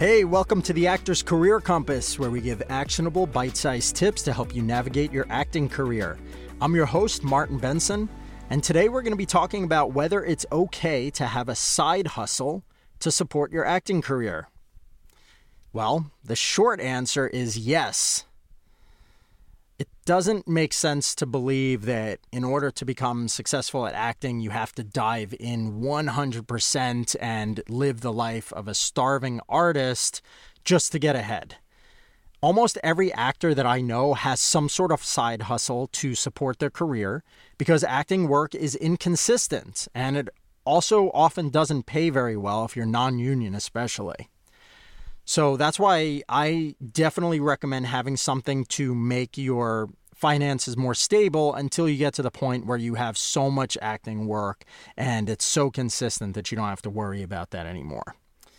Hey, welcome to the Actor's Career Compass, where we give actionable, bite-sized tips to help you navigate your acting career. I'm your host, Martin Benson, and today we're going to be talking about whether it's okay to have a side hustle to support your acting career. Well, the short answer is yes. It doesn't make sense to believe that in order to become successful at acting, you have to dive in 100% and live the life of a starving artist just to get ahead. Almost every actor that I know has some sort of side hustle to support their career because acting work is inconsistent and it also often doesn't pay very well if you're non-union especially. So that's why I definitely recommend having something to make your finances more stable until you get to the point where you have so much acting work and it's so consistent that you don't have to worry about that anymore.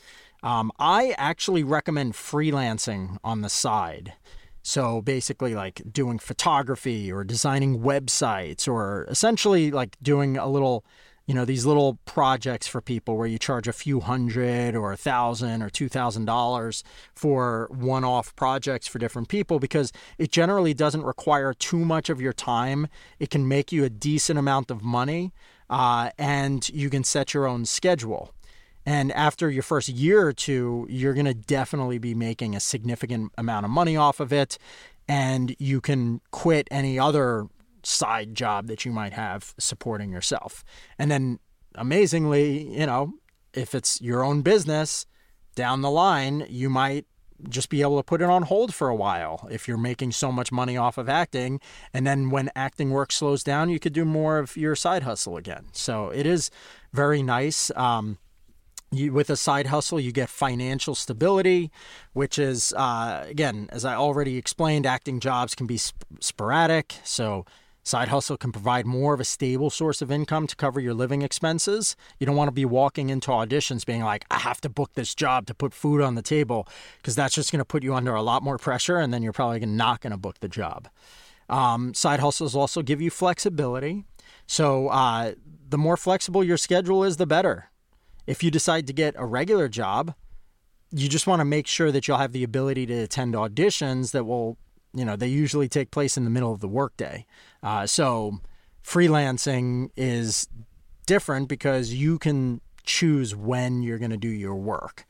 I actually recommend freelancing on the side. So basically like doing photography or designing websites or essentially like doing a little, these little projects for people where you charge a few $100 or $1,000 or $2,000 for one-off projects for different people because it generally doesn't require too much of your time. It can make you a decent amount of money and you can set your own schedule. And after your first year or two, you're going to definitely be making a significant amount of money off of it and you can quit any other side job that you might have supporting yourself. And then amazingly, if it's your own business down the line, you might just be able to put it on hold for a while if you're making so much money off of acting. And then when acting work slows down, you could do more of your side hustle again. So it is very nice. With a side hustle, you get financial stability, which is, again, as I already explained, acting jobs can be sporadic. So side hustle can provide more of a stable source of income to cover your living expenses. You don't want to be walking into auditions being like, I have to book this job to put food on the table, because that's just going to put you under a lot more pressure, and then you're probably not going to book the job. Side hustles also give you flexibility. So the more flexible your schedule is, the better. If you decide to get a regular job, you just want to make sure that you'll have the ability to attend auditions that will, they usually take place in the middle of the workday. So freelancing is different because you can choose when you're going to do your work.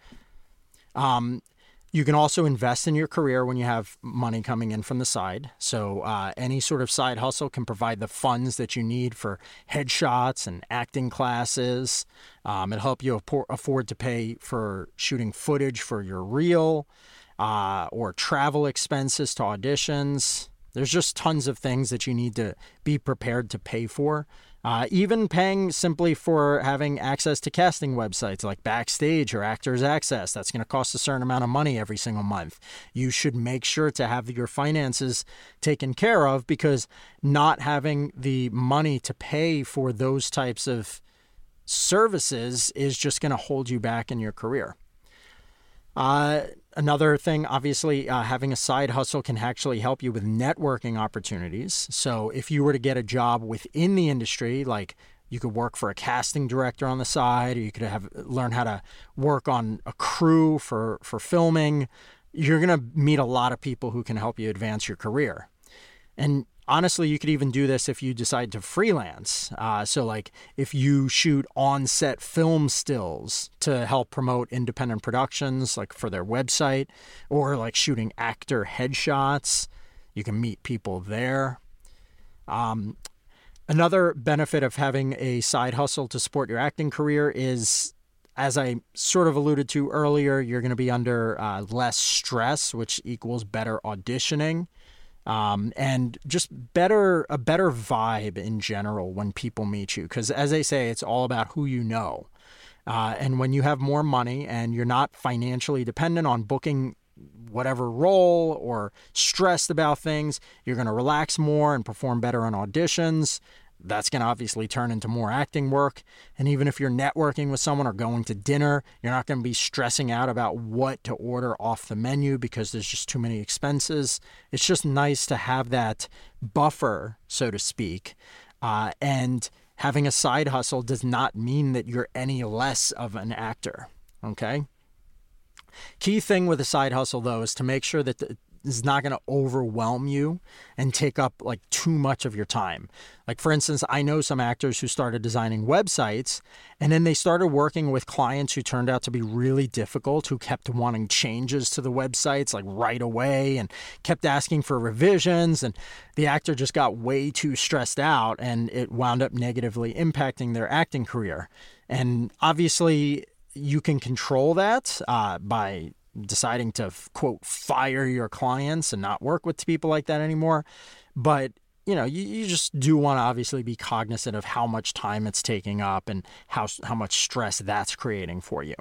You can also invest in your career when you have money coming in from the side. So any sort of side hustle can provide the funds that you need for headshots and acting classes. It'll help you afford to pay for shooting footage for your reel or travel expenses to auditions. There's just tons of things that you need to be prepared to pay for. Even paying simply for having access to casting websites like Backstage or Actors Access. That's going to cost a certain amount of money every single month. You should make sure to have your finances taken care of because not having the money to pay for those types of services is just going to hold you back in your career. Another thing, obviously, having a side hustle can actually help you with networking opportunities. So if you were to get a job within the industry, like you could work for a casting director on the side, or you could learn how to work on a crew for filming, you're going to meet a lot of people who can help you advance your career. And honestly, you could even do this if you decide to freelance. So like if you shoot on-set film stills to help promote independent productions, like for their website, or like shooting actor headshots, you can meet people there. Another benefit of having a side hustle to support your acting career is, as I sort of alluded to earlier, you're going to be under less stress, which equals better auditioning. And just a better vibe in general when people meet you. Because as they say, it's all about who you know. And when you have more money and you're not financially dependent on booking whatever role or stressed about things, you're going to relax more and perform better on auditions. That's going to obviously turn into more acting work. And even if you're networking with someone or going to dinner, you're not going to be stressing out about what to order off the menu because there's just too many expenses. It's just nice to have that buffer, so to speak. And having a side hustle does not mean that you're any less of an actor, okay? Key thing with a side hustle, though, is to make sure that it's not going to overwhelm you and take up like too much of your time. Like, for instance, I know some actors who started designing websites and then they started working with clients who turned out to be really difficult, who kept wanting changes to the websites like right away and kept asking for revisions. And the actor just got way too stressed out and it wound up negatively impacting their acting career. And obviously, you can control that by deciding to, quote, fire your clients and not work with people like that anymore. But, you just do want to obviously be cognizant of how much time it's taking up and how much stress that's creating for you.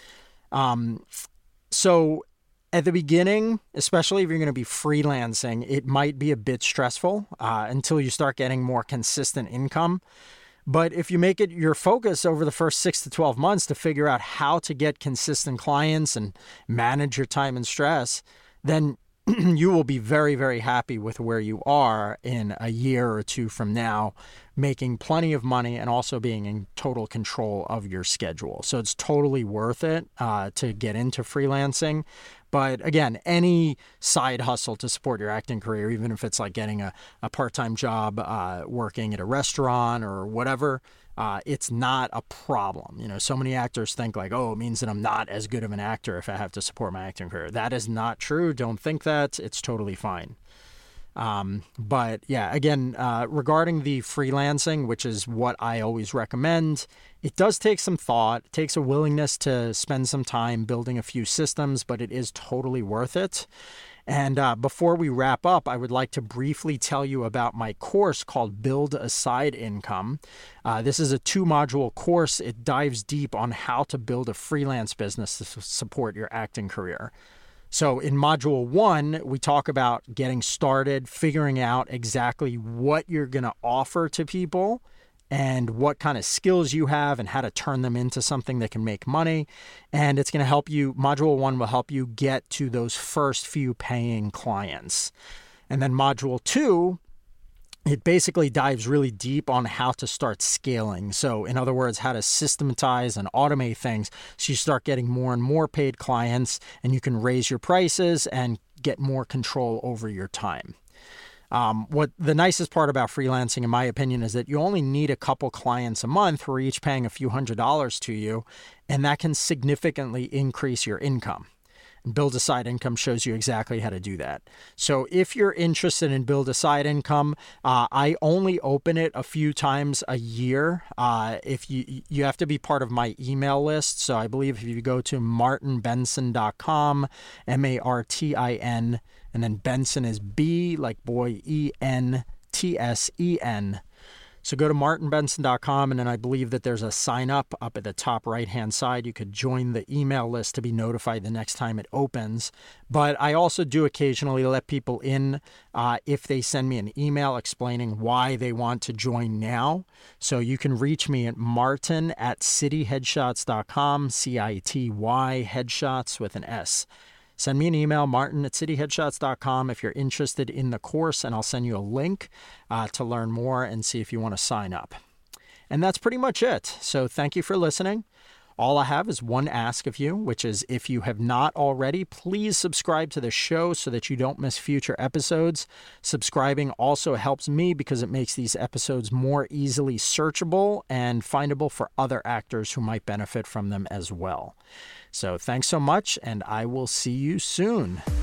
So at the beginning, especially if you're going to be freelancing, it might be a bit stressful until you start getting more consistent income. But if you make it your focus over the first 6 to 12 months to figure out how to get consistent clients and manage your time and stress, then you will be very, very happy with where you are in a year or two from now, making plenty of money and also being in total control of your schedule. So it's totally worth it to get into freelancing. But again, any side hustle to support your acting career, even if it's like getting a part-time job working at a restaurant or whatever, it's not a problem. So many actors think like, oh, it means that I'm not as good of an actor if I have to support my acting career. That is not true. Don't think that. It's totally fine. But yeah, again, regarding the freelancing, which is what I always recommend, it does take some thought. It takes a willingness to spend some time building a few systems, but it is totally worth it. And before we wrap up, I would like to briefly tell you about my course called Build a Side Income. This is a 2-module course. It dives deep on how to build a freelance business to support your acting career. So in Module 1, we talk about getting started, figuring out exactly what you're going to offer to people and what kind of skills you have and how to turn them into something that can make money. And it's going to help you, Module 1 will help you get to those first few paying clients. And then Module 2, it basically dives really deep on how to start scaling. So in other words, how to systematize and automate things so you start getting more and more paid clients and you can raise your prices and get more control over your time. What the nicest part about freelancing, in my opinion, is that you only need a couple clients a month who are each paying a few $100s to you, and that can significantly increase your income. And Build a Side Income shows you exactly how to do that. So if you're interested in Build a Side Income, I only open it a few times a year. If you have to be part of my email list. So I believe if you go to martinbenson.com, MARTIN, and then Benson is B like boy, ENTSEN. So go to martinbenson.com, and then I believe that there's a sign up at the top right-hand side. You could join the email list to be notified the next time it opens. But I also do occasionally let people in if they send me an email explaining why they want to join now. So you can reach me at martin@cityheadshots.com, CITY headshots with an S. Send me an email, martin@cityheadshots.com, if you're interested in the course, and I'll send you a link to learn more and see if you want to sign up. And that's pretty much it. So thank you for listening. All I have is one ask of you, which is if you have not already, please subscribe to the show so that you don't miss future episodes. Subscribing also helps me because it makes these episodes more easily searchable and findable for other actors who might benefit from them as well. So thanks so much, and I will see you soon.